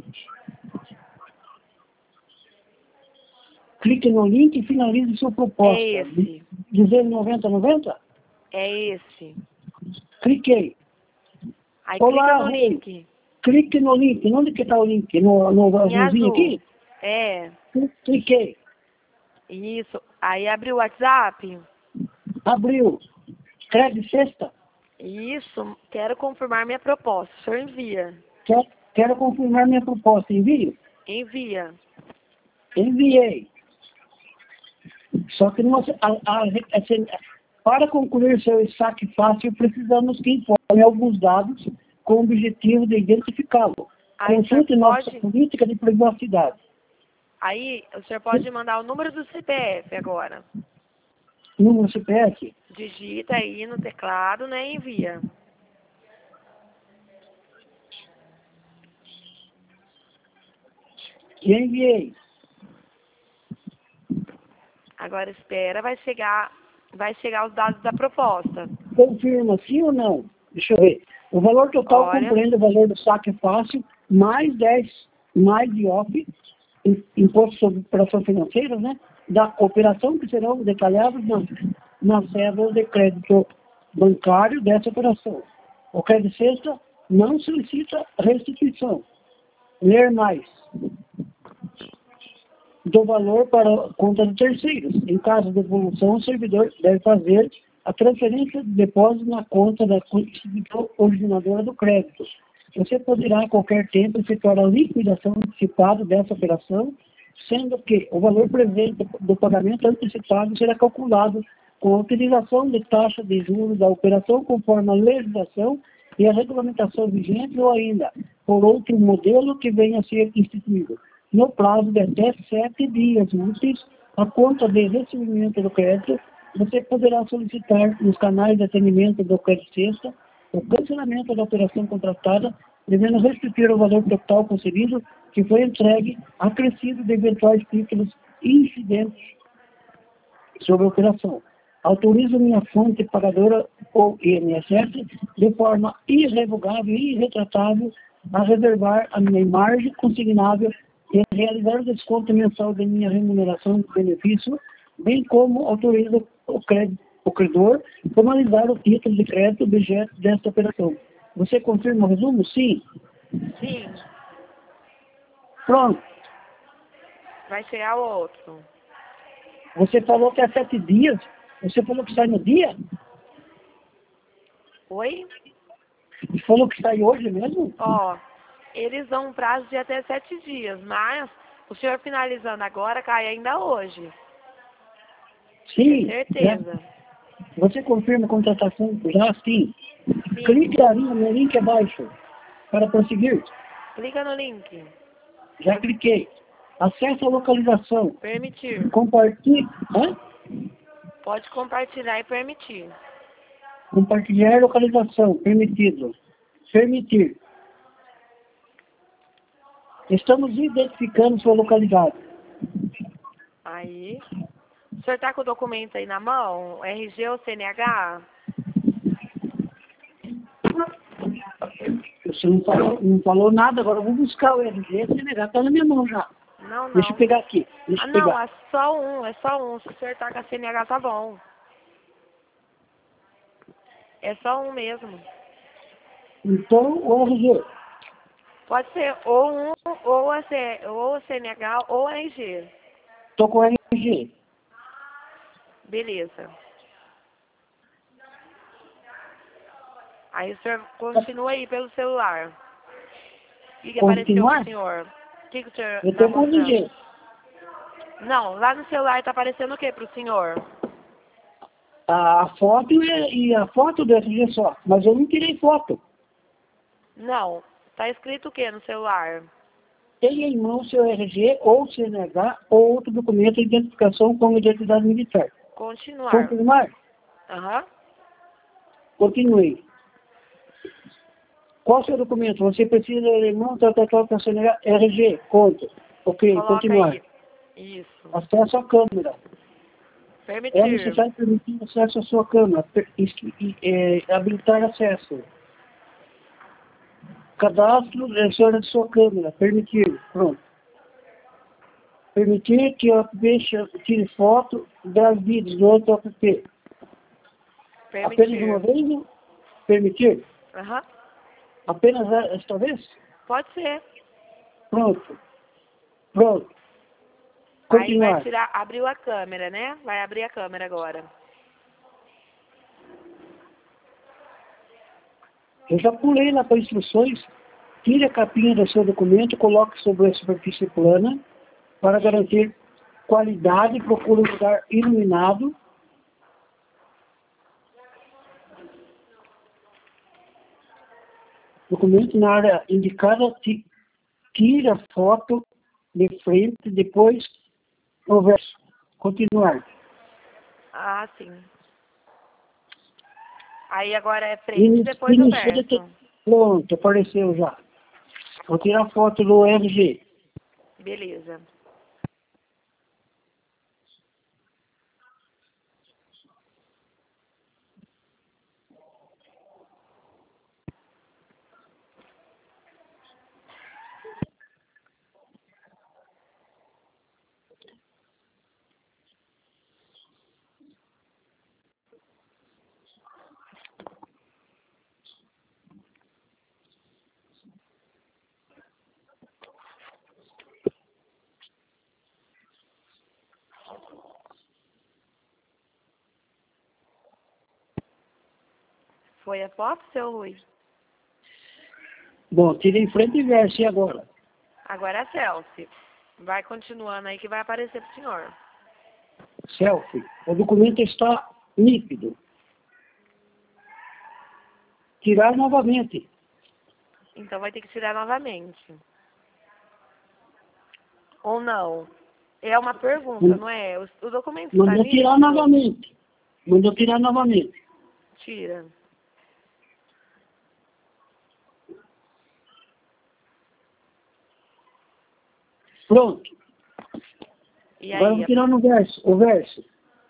Speaker 2: Clique no link e finalize sua proposta.
Speaker 1: É esse.
Speaker 2: Dizer noventa noventa?
Speaker 1: É esse.
Speaker 2: Cliquei.
Speaker 1: Aí
Speaker 2: Olá,
Speaker 1: clica no
Speaker 2: Rei.
Speaker 1: link.
Speaker 2: Clique no link. Onde que está o link? No, no
Speaker 1: Em
Speaker 2: azulzinho
Speaker 1: azul.
Speaker 2: aqui?
Speaker 1: É.
Speaker 2: Cliquei.
Speaker 1: Isso. Aí abre o WhatsApp.
Speaker 2: Abriu. Crédito sexta.
Speaker 1: Isso. Quero confirmar minha proposta. O senhor envia.
Speaker 2: Quer, quero confirmar minha proposta. Envio?
Speaker 1: Envia.
Speaker 2: Enviei. Só que não, a, a, a, para concluir seu saque fácil, precisamos que informe alguns dados com o objetivo de identificá-lo.
Speaker 1: Aí o senhor
Speaker 2: Consulte nossa
Speaker 1: pode...
Speaker 2: política de privacidade.
Speaker 1: Aí o senhor pode mandar o número do C P F agora.
Speaker 2: Número C P F?
Speaker 1: Digita aí no teclado, né, e envia.
Speaker 2: E enviei.
Speaker 1: Agora espera, vai chegar, vai chegar os dados da proposta.
Speaker 2: Confirma sim ou não? Deixa eu ver. O valor total
Speaker 1: Olha.
Speaker 2: compreende o valor do saque fácil, mais dez, mais de I O F, Imposto sobre Operação Financeira, né? Da operação que serão detalhados na, na cédula de crédito bancário dessa operação. O crédito sexta não solicita restituição. Ler mais. Do valor para a conta de terceiros. Em caso de devolução, o servidor deve fazer a transferência de depósito na conta da instituição originadora do crédito. Você poderá a qualquer tempo efetuar a liquidação antecipada dessa operação, sendo que o valor presente do pagamento antecipado será calculado com a utilização de taxa de juros da operação conforme a legislação e a regulamentação vigente ou ainda por outro modelo que venha a ser instituído. No prazo de até sete dias úteis, a conta de recebimento do crédito, você poderá solicitar nos canais de atendimento do crédito sexta o cancelamento da operação contratada, devendo restituir o valor total concedido que foi entregue, acrescido de eventuais títulos incidentes sobre a operação. Autorizo minha fonte pagadora ou I N S S de forma irrevogável e irretratável a reservar a minha margem consignável e realizar o desconto mensal de minha remuneração de benefício, bem como autorizo o, crédito, o credor formalizar o título de crédito objeto desta operação. Você confirma o resumo? Sim.
Speaker 1: Sim.
Speaker 2: Pronto.
Speaker 1: Vai chegar o outro.
Speaker 2: Você falou que é sete dias. Você falou que sai no dia?
Speaker 1: Oi?
Speaker 2: Você falou que sai hoje mesmo?
Speaker 1: Ó, eles dão um prazo de até sete dias, mas o senhor finalizando agora cai ainda hoje.
Speaker 2: Sim.
Speaker 1: Certeza.
Speaker 2: Já. Você confirma a contratação já? Sim.
Speaker 1: Sim.
Speaker 2: Clique ali no link abaixo para prosseguir.
Speaker 1: Clica no link.
Speaker 2: Já cliquei. Acesse a localização.
Speaker 1: Permitir.
Speaker 2: Compartilhe. Hã?
Speaker 1: Pode compartilhar e permitir.
Speaker 2: Compartilhar localização. Permitido. Permitir. Estamos identificando sua localidade.
Speaker 1: Aí. O senhor está com o documento aí na mão? R G ou C N H?
Speaker 2: Você não falou, não falou nada, agora eu vou buscar o R G, C N H está na minha mão já.
Speaker 1: Não, não.
Speaker 2: Deixa eu pegar aqui. Deixa
Speaker 1: Ah,
Speaker 2: eu
Speaker 1: não,
Speaker 2: pegar.
Speaker 1: é só um, é só um. Se o senhor tá com a C N H, tá bom. É só um mesmo.
Speaker 2: Então, o R G.
Speaker 1: Pode ser ou um, ou a, C, ou a C N H, ou a R G.
Speaker 2: Estou com o R G.
Speaker 1: Beleza. Aí o senhor continua aí pelo celular. O que, que apareceu
Speaker 2: Continuar?
Speaker 1: pro senhor? O que, que o senhor
Speaker 2: Eu
Speaker 1: tá
Speaker 2: estou com o R
Speaker 1: mostrando?
Speaker 2: G.
Speaker 1: Não, lá no celular tá aparecendo o que pro senhor?
Speaker 2: A foto e, e a foto do R G só. Mas eu não tirei foto.
Speaker 1: Não, tá escrito o que no celular?
Speaker 2: Tenha em mão seu R G ou C N H ou outro documento de identificação como identidade militar.
Speaker 1: Continuar.
Speaker 2: Confirmar?
Speaker 1: Aham.
Speaker 2: Continuei. Qual o seu documento? Você precisa de alemão, tal, tal, tal, tal, C N H, R G, conta. Ok,
Speaker 1: Coloca
Speaker 2: continuar.
Speaker 1: aí. Isso.
Speaker 2: Acesso à câmera. É
Speaker 1: Permitir.
Speaker 2: necessário permitir acesso à sua câmera. Per- isque- e, é, habilitar acesso. Cadastro é senhora de sua câmera. Permitir. Pronto. Permitir que o app tire foto das vídeos do outro app. Apenas uma
Speaker 1: Permitir.
Speaker 2: vez? Permitir?
Speaker 1: Aham.
Speaker 2: Apenas esta vez?
Speaker 1: Pode ser.
Speaker 2: Pronto. Pronto.
Speaker 1: Aí vai
Speaker 2: Continuar.
Speaker 1: tirar, abriu a câmera, né? Vai abrir a câmera agora.
Speaker 2: Eu já pulei lá para instruções. Tire a capinha do seu documento, coloque sobre a superfície plana para garantir qualidade. Procure um lugar iluminado. Documento na área indicada. ti- Tire a foto de frente, depois o verso. Continuar.
Speaker 1: Ah, sim. Aí agora é frente,
Speaker 2: Ini-
Speaker 1: depois o
Speaker 2: inicia de-
Speaker 1: verso.
Speaker 2: Pronto, apareceu já. Vou tirar a foto do R G.
Speaker 1: Beleza. Foi a foto, seu Rui?
Speaker 2: Bom, tirei frente e verso, e agora?
Speaker 1: Agora é a selfie. Vai continuando aí que vai aparecer pro senhor.
Speaker 2: Selfie. O documento está nítido. Tirar novamente.
Speaker 1: Então vai ter que tirar novamente. Ou não? É uma pergunta, não é? O, o documento está
Speaker 2: Mandou tirar
Speaker 1: nítido?
Speaker 2: novamente. Mandou tirar novamente.
Speaker 1: Tira.
Speaker 2: Pronto.
Speaker 1: E
Speaker 2: Agora eu
Speaker 1: aí?
Speaker 2: vou tirar no verso. O verso.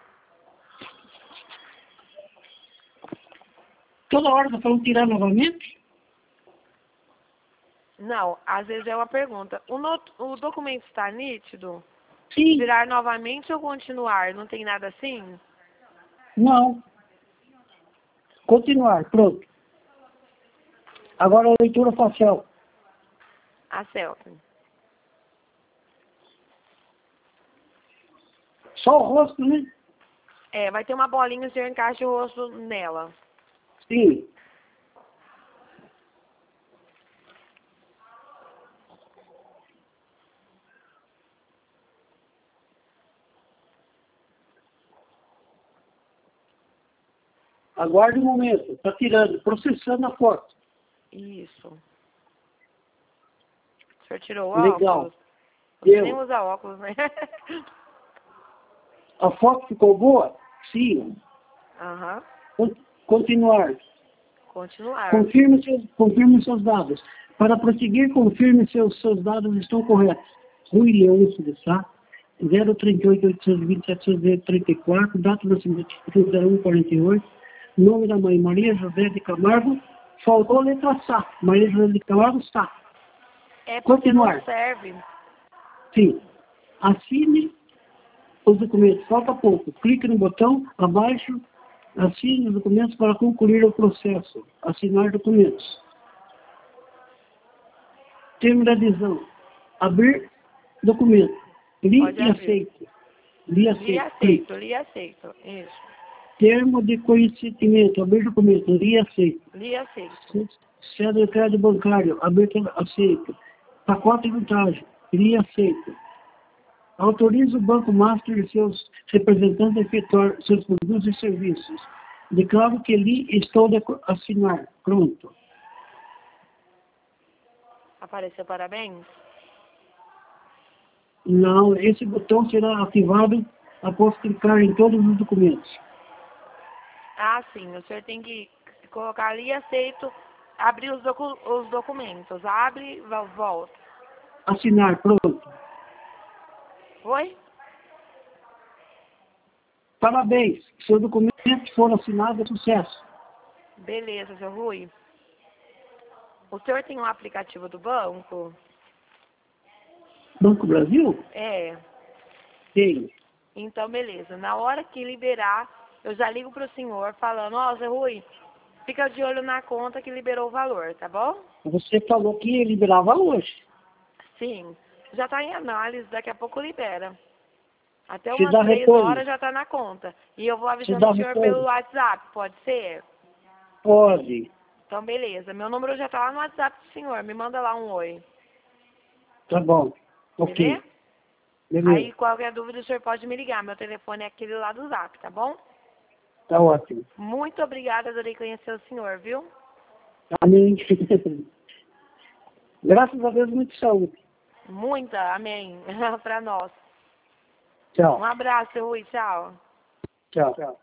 Speaker 2: Toda hora está falando tirar novamente?
Speaker 1: Não, às vezes é uma pergunta. O, not, o documento está nítido?
Speaker 2: Sim.
Speaker 1: Tirar novamente ou continuar? Não tem nada assim?
Speaker 2: Não. Continuar. Pronto. Agora a leitura facial.
Speaker 1: A selfie.
Speaker 2: Só o rosto, né?
Speaker 1: É, vai ter uma bolinha, o senhor encaixa o rosto nela.
Speaker 2: Sim. Aguarde um momento. Está tirando. Processando a foto.
Speaker 1: Isso. O senhor tirou o
Speaker 2: Legal.
Speaker 1: óculos? Você nem
Speaker 2: Deu.
Speaker 1: usa óculos, né?
Speaker 2: A foto ficou boa? Sim.
Speaker 1: Aham.
Speaker 2: Con- Continuar.
Speaker 1: Continuar.
Speaker 2: Confirme seus, confirme seus dados. Para prosseguir, confirme se os seus dados estão corretos. Rui Leôncio de Sá, zero trinta e oito, oitocentos e vinte, setecentos trinta e quatro, data de nascimento trinta e um, quarenta e oito, nome da mãe Maria José de Camargo, faltou a letra S A, mas eles declararam S A.
Speaker 1: É porque
Speaker 2: Continuar.
Speaker 1: não serve.
Speaker 2: Sim. Assine os documentos. Falta pouco. Clique no botão abaixo. Assine os documentos para concluir o processo. Assinar documentos. Termo de adesão. Abrir documento. Li
Speaker 1: Pode
Speaker 2: e
Speaker 1: abrir.
Speaker 2: aceito. Li e aceito.
Speaker 1: Li aceito, li aceito. Isso.
Speaker 2: Termo de conhecimento. Abrir documento. Li e aceito.
Speaker 1: Li aceito.
Speaker 2: Cédula de crédito bancário. Abrir aceito. Pacote de montagem. Li e aceito. Autoriza o Banco Master e seus representantes a efetuar seus produtos e serviços. Declaro que li e estou de assinar. Pronto.
Speaker 1: Apareceu parabéns?
Speaker 2: Não, esse botão será ativado após clicar em todos os documentos.
Speaker 1: Ah, sim. O senhor tem que colocar ali aceito, abrir os, docu os documentos. Abre, volta.
Speaker 2: Assinar, pronto.
Speaker 1: Oi?
Speaker 2: Parabéns. Seus documentos foram assinados, sucesso.
Speaker 1: Beleza, seu Rui. O senhor tem um aplicativo do banco?
Speaker 2: Banco Brasil?
Speaker 1: É.
Speaker 2: Tem.
Speaker 1: Então, beleza. Na hora que liberar, eu já ligo pro senhor falando, ó, seu Rui, fica de olho na conta que liberou o valor, tá bom?
Speaker 2: Você falou que ia liberava hoje.
Speaker 1: Sim. Já tá em análise, daqui a pouco libera. Até
Speaker 2: Se
Speaker 1: umas
Speaker 2: dá
Speaker 1: três
Speaker 2: retorno.
Speaker 1: horas já tá na conta. E eu vou
Speaker 2: Se
Speaker 1: avisando
Speaker 2: dá
Speaker 1: o senhor
Speaker 2: retorno.
Speaker 1: pelo WhatsApp, pode ser?
Speaker 2: Pode.
Speaker 1: Então, beleza. Meu número já tá lá no WhatsApp do senhor. Me manda lá um oi.
Speaker 2: Tá bom. Ok.
Speaker 1: Beleza?
Speaker 2: Beleza.
Speaker 1: Aí, qualquer dúvida, o senhor pode me ligar. Meu telefone é aquele lá do Zap, tá bom?
Speaker 2: Tá ótimo.
Speaker 1: Muito obrigada, adorei conhecer o senhor, viu?
Speaker 2: Amém. Graças a Deus, muito saúde.
Speaker 1: Muita, amém. Pra nós.
Speaker 2: Tchau.
Speaker 1: Um abraço, Rui. Tchau.
Speaker 2: Tchau. Tchau.